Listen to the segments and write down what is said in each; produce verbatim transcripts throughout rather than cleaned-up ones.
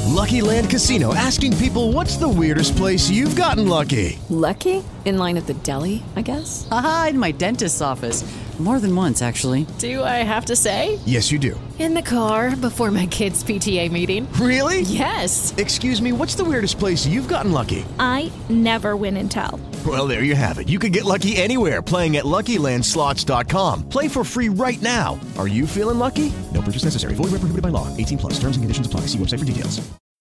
Lucky Land Casino, asking people, what's the weirdest place you've gotten lucky? Lucky? In line at the deli, I guess? Aha, in my dentist's office. More than once, actually. Do I have to say? Yes, you do. In the car before my kids' P T A meeting. Really? Yes. Excuse me, what's the weirdest place you've gotten lucky? I never win and tell. Well, there you have it. You can get lucky anywhere, playing at Lucky Land Slots dot com. Play for free right now. Are you feeling lucky? No purchase necessary. Void where prohibited by law. eighteen plus. Terms and conditions apply. See website for details.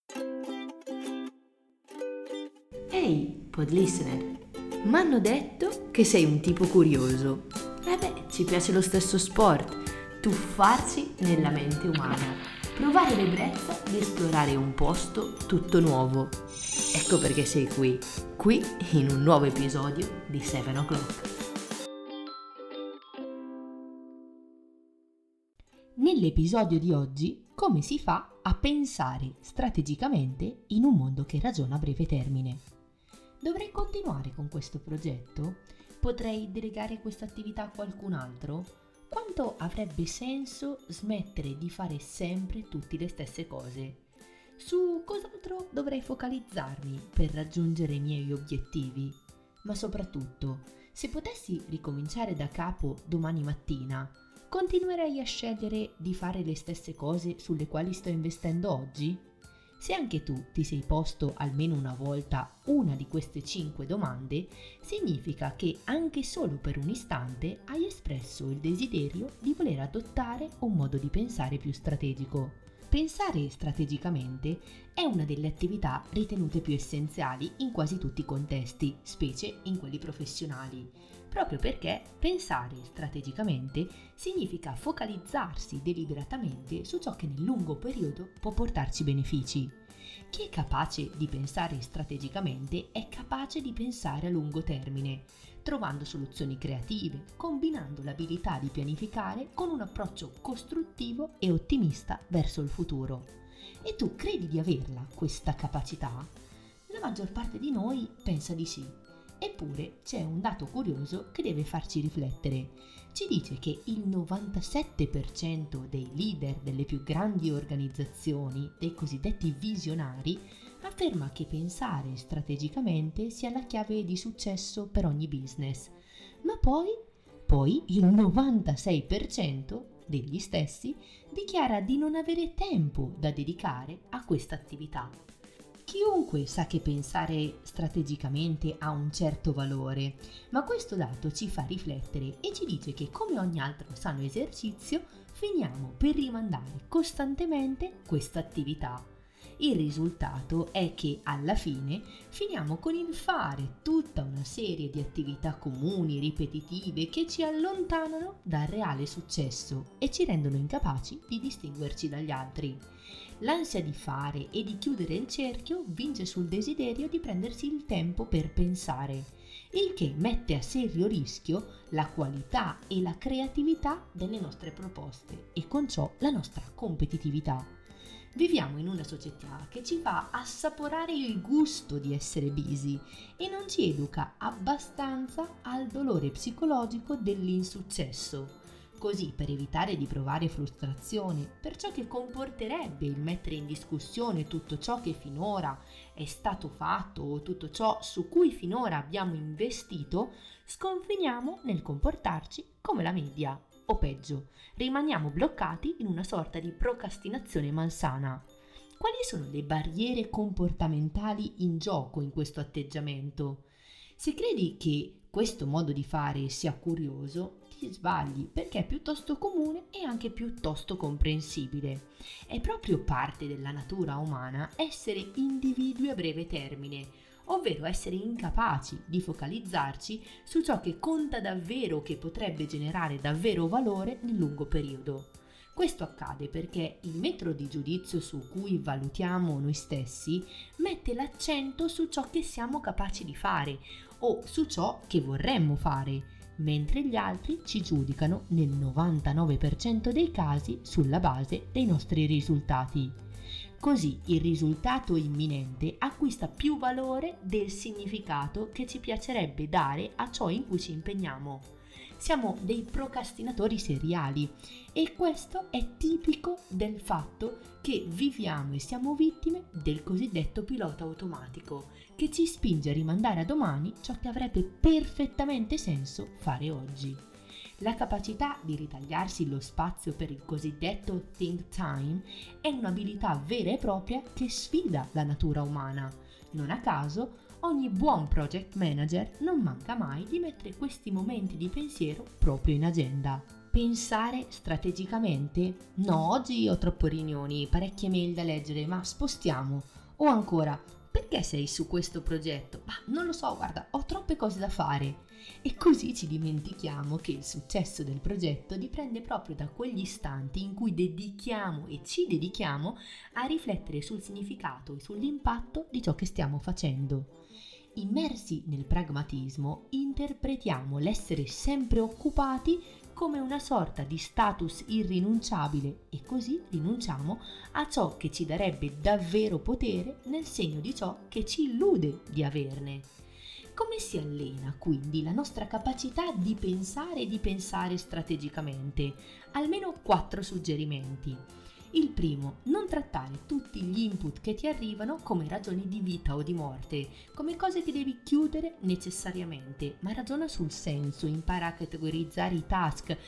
Ehi, pod listener, m'hanno detto che sei un tipo curioso. Eh beh, ci piace lo stesso sport, tuffarci nella mente umana, provare l'ebbrezza di esplorare un posto tutto nuovo. Ecco perché sei qui, qui in un nuovo episodio di Seven O'Clock. Nell'episodio di oggi, come si fa a pensare strategicamente in un mondo che ragiona a breve termine? Dovrei continuare con questo progetto? Potrei delegare questa attività a qualcun altro? Quanto avrebbe senso smettere di fare sempre tutte le stesse cose? Su cos'altro dovrei focalizzarmi per raggiungere i miei obiettivi? Ma soprattutto, se potessi ricominciare da capo domani mattina, continuerei a scegliere di fare le stesse cose sulle quali sto investendo oggi? Se anche tu ti sei posto almeno una volta una di queste cinque domande, significa che anche solo per un istante hai espresso il desiderio di voler adottare un modo di pensare più strategico. Pensare strategicamente è una delle attività ritenute più essenziali in quasi tutti i contesti, specie in quelli professionali, proprio perché pensare strategicamente significa focalizzarsi deliberatamente su ciò che nel lungo periodo può portarci benefici. Chi è capace di pensare strategicamente è capace di pensare a lungo termine, trovando soluzioni creative, combinando l'abilità di pianificare con un approccio costruttivo e ottimista verso il futuro. E tu credi di averla, questa capacità? La maggior parte di noi pensa di sì. Eppure c'è un dato curioso che deve farci riflettere. Ci dice che il novantasette per cento dei leader delle più grandi organizzazioni, dei cosiddetti visionari, afferma che pensare strategicamente sia la chiave di successo per ogni business. Ma poi, poi il novantasei per cento degli stessi dichiara di non avere tempo da dedicare a questa attività. Chiunque sa che pensare strategicamente ha un certo valore, ma questo dato ci fa riflettere e ci dice che, come ogni altro sano esercizio, finiamo per rimandare costantemente questa attività. Il risultato è che alla fine finiamo con il fare tutta una serie di attività comuni, ripetitive, che ci allontanano dal reale successo e ci rendono incapaci di distinguerci dagli altri. L'ansia di fare e di chiudere il cerchio vince sul desiderio di prendersi il tempo per pensare, il che mette a serio rischio la qualità e la creatività delle nostre proposte e con ciò la nostra competitività. Viviamo in una società che ci fa assaporare il gusto di essere busy e non ci educa abbastanza al dolore psicologico dell'insuccesso. Così, per evitare di provare frustrazione per ciò che comporterebbe il mettere in discussione tutto ciò che finora è stato fatto o tutto ciò su cui finora abbiamo investito, sconfiniamo nel comportarci come la media, o peggio, rimaniamo bloccati in una sorta di procrastinazione malsana. Quali sono le barriere comportamentali in gioco in questo atteggiamento? Se credi che questo modo di fare sia curioso, ti sbagli, perché è piuttosto comune e anche piuttosto comprensibile. È proprio parte della natura umana essere individui a breve termine, ovvero essere incapaci di focalizzarci su ciò che conta davvero, che potrebbe generare davvero valore nel lungo periodo. Questo accade perché il metro di giudizio su cui valutiamo noi stessi mette l'accento su ciò che siamo capaci di fare o su ciò che vorremmo fare, mentre gli altri ci giudicano nel novantanove per cento dei casi sulla base dei nostri risultati. Così il risultato imminente acquista più valore del significato che ci piacerebbe dare a ciò in cui ci impegniamo. Siamo dei procrastinatori seriali e questo è tipico del fatto che viviamo e siamo vittime del cosiddetto pilota automatico, che ci spinge a rimandare a domani ciò che avrebbe perfettamente senso fare oggi. La capacità di ritagliarsi lo spazio per il cosiddetto think time è un'abilità vera e propria che sfida la natura umana. Non a caso, ogni buon project manager non manca mai di mettere questi momenti di pensiero proprio in agenda. Pensare strategicamente? No, oggi ho troppe riunioni, parecchie mail da leggere, ma spostiamo. O ancora, perché sei su questo progetto? Ma non lo so, guarda, ho troppe cose da fare. E così ci dimentichiamo che il successo del progetto dipende proprio da quegli istanti in cui dedichiamo e ci dedichiamo a riflettere sul significato e sull'impatto di ciò che stiamo facendo. Immersi nel pragmatismo, interpretiamo l'essere sempre occupati come una sorta di status irrinunciabile e così rinunciamo a ciò che ci darebbe davvero potere nel segno di ciò che ci illude di averne. Come si allena quindi la nostra capacità di pensare e di pensare strategicamente? Almeno quattro suggerimenti. Il primo, non trattare tutti gli input che ti arrivano come ragioni di vita o di morte, come cose che devi chiudere necessariamente, ma ragiona sul senso, impara a categorizzare i task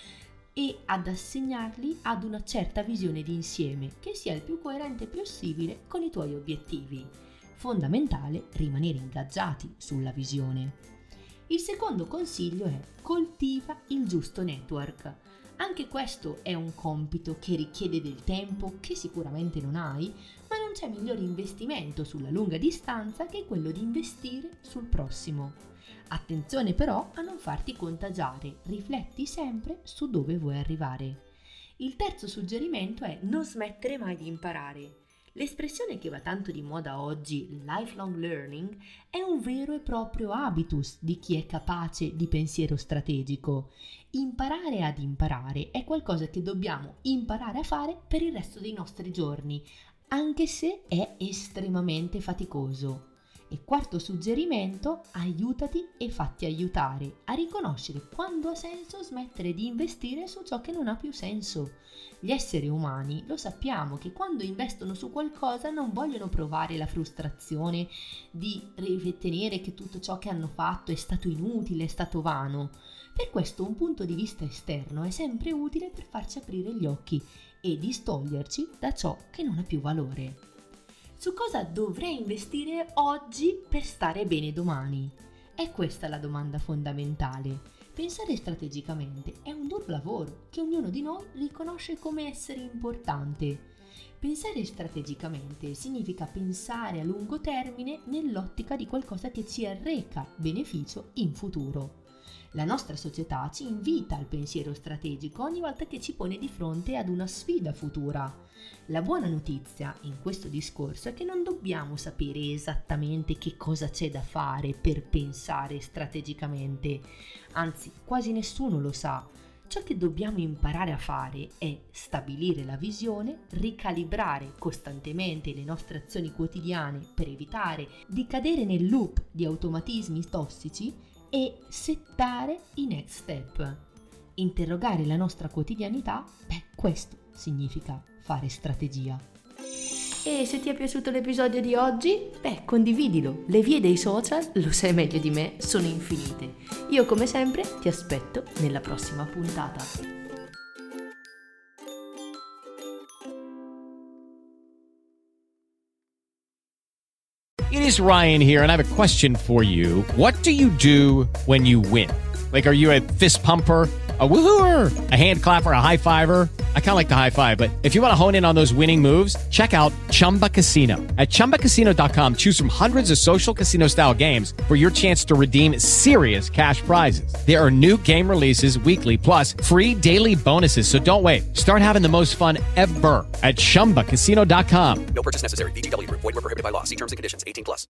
e ad assegnarli ad una certa visione di insieme che sia il più coerente possibile con i tuoi obiettivi. Fondamentale rimanere ingaggiati sulla visione. Il secondo consiglio è coltiva il giusto network. Anche questo è un compito che richiede del tempo che sicuramente non hai, ma non c'è migliore investimento sulla lunga distanza che quello di investire sul prossimo. Attenzione però a non farti contagiare, rifletti sempre su dove vuoi arrivare. Il terzo suggerimento è non smettere mai di imparare. L'espressione che va tanto di moda oggi, lifelong learning, è un vero e proprio habitus di chi è capace di pensiero strategico. Imparare ad imparare è qualcosa che dobbiamo imparare a fare per il resto dei nostri giorni, anche se è estremamente faticoso. E quarto suggerimento, aiutati e fatti aiutare a riconoscere quando ha senso smettere di investire su ciò che non ha più senso. Gli esseri umani lo sappiamo che quando investono su qualcosa non vogliono provare la frustrazione di ritenere che tutto ciò che hanno fatto è stato inutile, è stato vano. Per questo un punto di vista esterno è sempre utile per farci aprire gli occhi e distoglierci da ciò che non ha più valore. Su cosa dovrei investire oggi per stare bene domani? È questa la domanda fondamentale. Pensare strategicamente è un duro lavoro che ognuno di noi riconosce come essere importante. Pensare strategicamente significa pensare a lungo termine nell'ottica di qualcosa che ci arreca beneficio in futuro. La nostra società ci invita al pensiero strategico ogni volta che ci pone di fronte ad una sfida futura. La buona notizia in questo discorso è che non dobbiamo sapere esattamente che cosa c'è da fare per pensare strategicamente, anzi quasi nessuno lo sa. Ciò che dobbiamo imparare a fare è stabilire la visione, ricalibrare costantemente le nostre azioni quotidiane per evitare di cadere nel loop di automatismi tossici e settare i next step. Interrogare la nostra quotidianità, beh, questo significa fare strategia. E se ti è piaciuto l'episodio di oggi, beh, condividilo. Le vie dei social, lo sai meglio di me, sono infinite. Io come sempre ti aspetto nella prossima puntata. It is Ryan here, and I have a question for you. What do you do when you win? Like, are you a fist pumper, a woohooer, a hand clapper, a high fiver? I kind of like the high five, but if you want to hone in on those winning moves, check out Chumba Casino. At chumba casino dot com, choose from hundreds of social casino style games for your chance to redeem serious cash prizes. There are new game releases weekly, plus free daily bonuses. So don't wait. Start having the most fun ever at chumba casino dot com. No purchase necessary. V G W Group. Void where prohibited by law. See terms and conditions. eighteen plus.